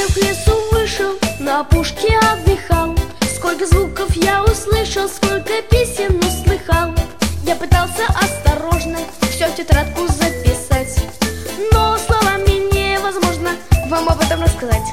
я к лесу вышел, на опушке отдыхал. Сколько звуков я услышал, сколько песен услыхал. Я пытался осторожно все в тетрадку записать, но словами невозможно вам об этом рассказать.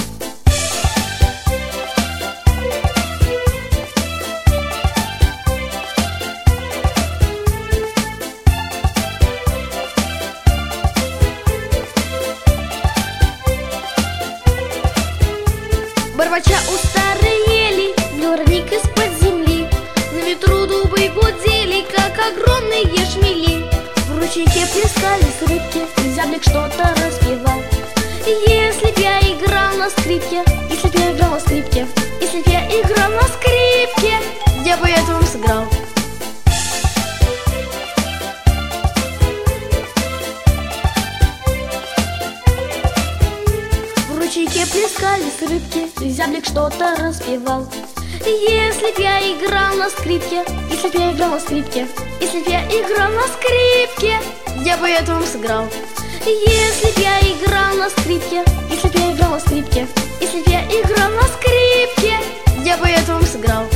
Барбача у старой ели, дворник из-под земли. На ветру дубы гудели, как огромные шмели. В ручейке плескались рыбки, зяблик что-то распевал. Если б я играл на скрипке, если б я играл на скрипке, если б я играл на скрипке, я бы это вам сыграл. В ручейке плескались рыбки, зяблик что-то распевал. Если б я играл на скрипке, если б я играл на скрипке, если б я играл на скрипке, я бы это вам сыграл. Если б я играл на скрипке, если б я играл на скрипке, если б я играл на скрипке, я бы это вам сыграл.